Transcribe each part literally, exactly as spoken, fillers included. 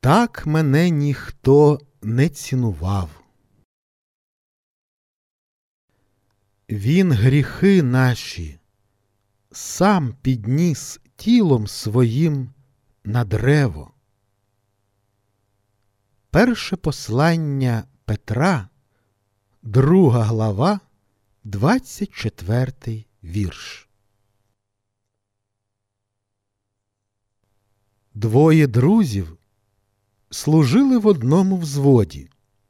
Так мене ніхто не цінував. Він гріхи наші сам підніс тілом своїм на древо. Перше послання Петра, друга глава, двадцять четвертий вірш. Двоє друзів служили в одному взводі.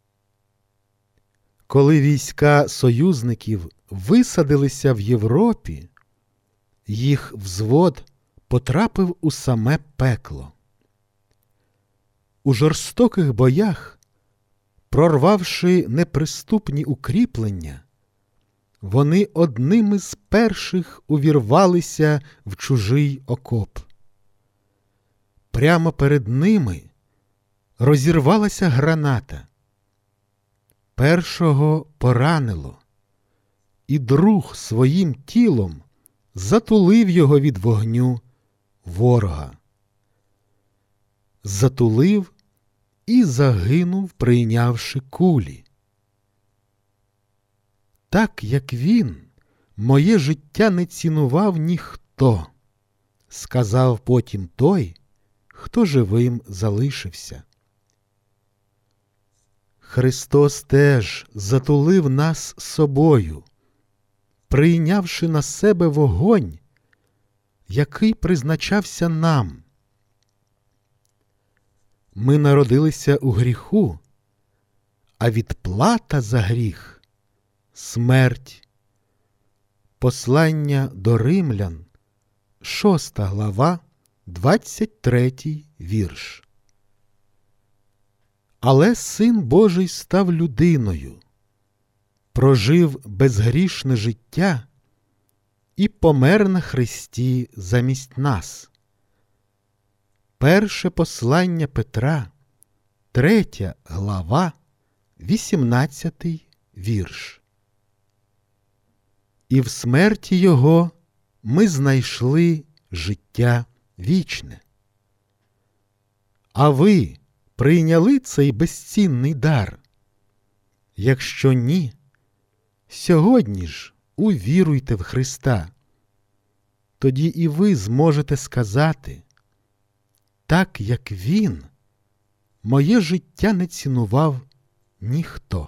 Коли війська союзників висадилися в Європі, їх взвод потрапив у саме пекло. У жорстоких боях, прорвавши неприступні укріплення, вони одними з перших увірвалися в чужий окоп. Прямо перед ними розірвалася граната. Першого поранило, і друг своїм тілом затулив його від вогню ворога. Затулив і загинув, прийнявши кулі. Так, як він, моє життя не цінував ніхто, сказав потім той, хто живим залишився. Христос теж затулив нас собою, прийнявши на себе вогонь, який призначався нам. Ми народилися у гріху, а відплата за гріх – смерть. Послання до Римлян, шоста глава, двадцять третій вірш. Але Син Божий став людиною, прожив безгрішне життя і помер на хресті замість нас. Перше послання Петра, третя глава, вісімнадцятий вірш. І в смерті Його ми знайшли життя вічне. А ви прийняли цей безцінний дар? Якщо ні, сьогодні ж увіруйте в Христа. Тоді і ви зможете сказати: так, як Він, моє життя не цінував ніхто.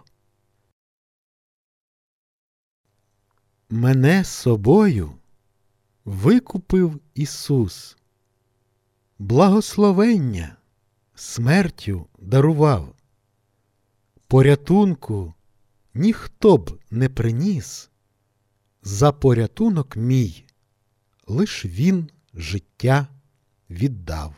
Мене собою викупив Ісус, благословення смертю дарував. Порятунку ніхто б не приніс, за порятунок мій лиш Він життя віддав.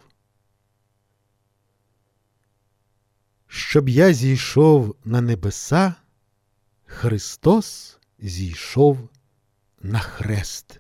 Щоб я зійшов на небеса, Христос зійшов на хрест.